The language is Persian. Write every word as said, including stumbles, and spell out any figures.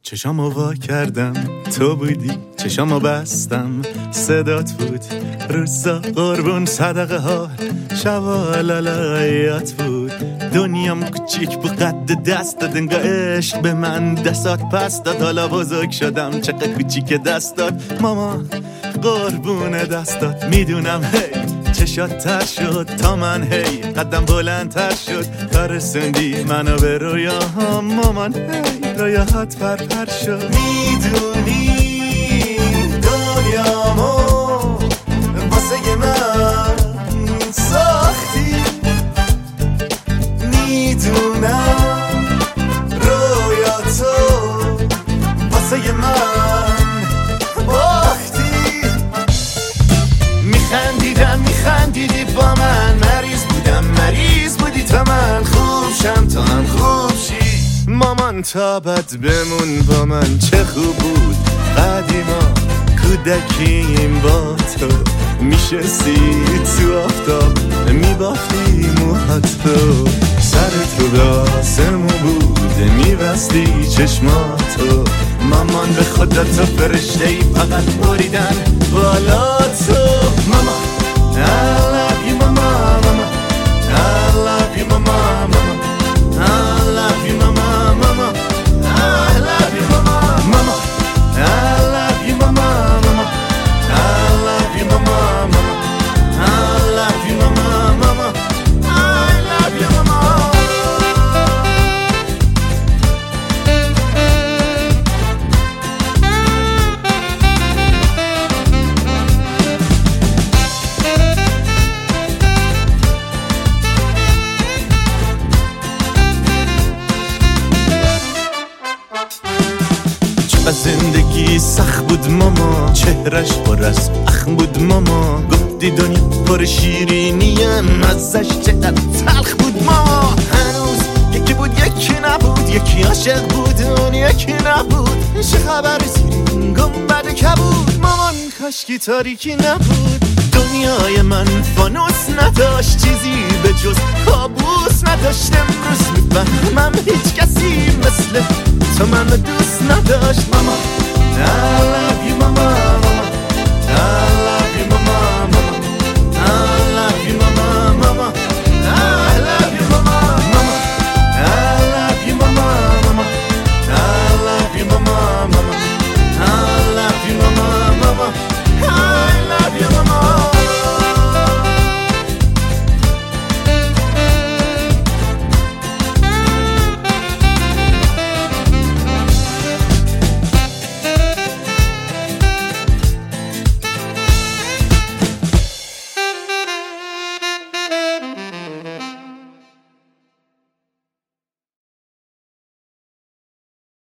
چشامو وا کردم تو بودی، چشامو بستم صدات بود، روزا قربون صدقه ها، شبا لالایات بود. دنیام کوچیک بود قد دست داد، انگار عشق به من دستات پس داد. حالا بزرگ شدم چقدر کوچیک دست داد، ماما قربون دستات. میدونم هی چشات تر شد تا من، هی قدم بلندتر شد تا رسوندی منو به رویاهام. مامان هی رویاهات پر پر شد. میدونی دنیامو واسه من ساختی، میدونم رویاتو واسه من باختی. میخندیدم میخندیدی با من، مریض بودم مریض بودی تا من خوب شم تا هم خوب شی. مامان تا بد بمون با من، چه خوب بود قدیما کودکیم با تو. میشستی تو آفتاب میبافتی موهاتو، سر تو راسمو بود میبستی چشماتو. مامان به خدا تو فرشته‌ای، فقط بریدن بالا تو. ماما I love you mama mama I love you mama mama I love you mama mama I love you mama mama I love you mama mama I love you mama mama I love you mama mama I love you mama. زندگی سخت بود ماما، چهرش پر از اخم بود ماما. گفتی دنیا پر شیرینیم، ازش چقدر تلخ بود ماما. هنوز یکی بود یکی نبود، یکی عاشق بود اون یکی نبود. چه خبر سیرین گنبد کبود، مامان کاشکی تاریکی نبود. دنیای من فانوس نداشت، چیزی به جز کابوس نداشت. امروز میفهمم هیچ کسی مثل تو من دوست نداشت. ماما